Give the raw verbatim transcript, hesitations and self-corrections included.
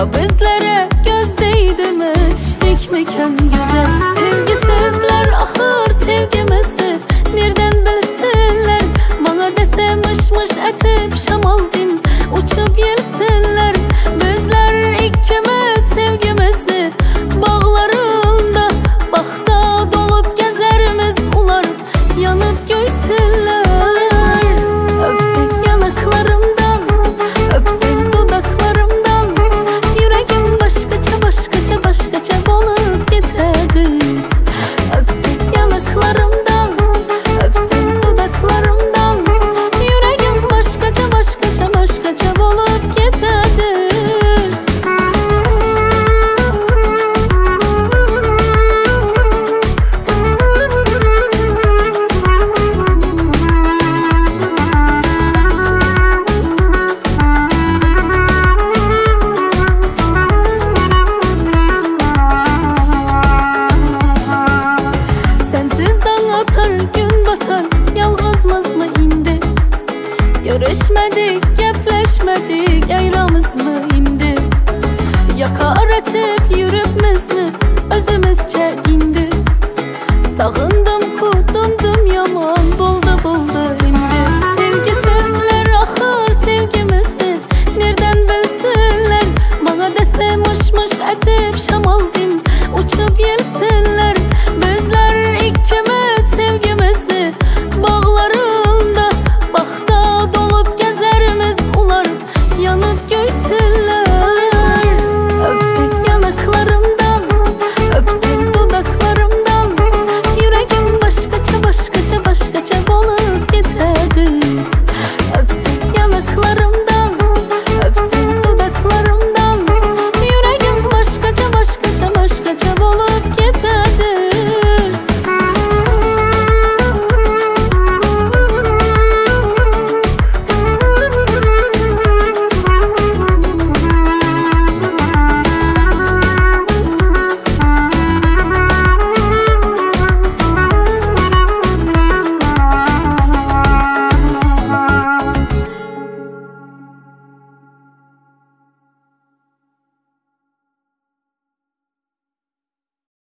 bizlere göz değdi mi, düştük mekan güzel. Sevgisizler ahır sevgimizdi, nereden bilsinler? Bana dese mış mış etip şamaldin uçup gelsinler. Bizler ikimiz sevgimizdi bağlarında, bakta dolup gezerimiz ular yanıp göysünler. Öpsek yanaklarımdan, öpsek dudaklarımdan, yüreğim başkaça başkaça başkaça bolup gitedi. Öpsek yanaklarımdan, öpsek dudaklarımdan, yüreğim başkaça başkaça başkaça bolup gitedi. Gün batar, yalğızmız mı indi? Görüşmedik, gepleşmedik, ayramız mı indi? Yakar etip yürüpmiz mi, özümüzce indi? Sağın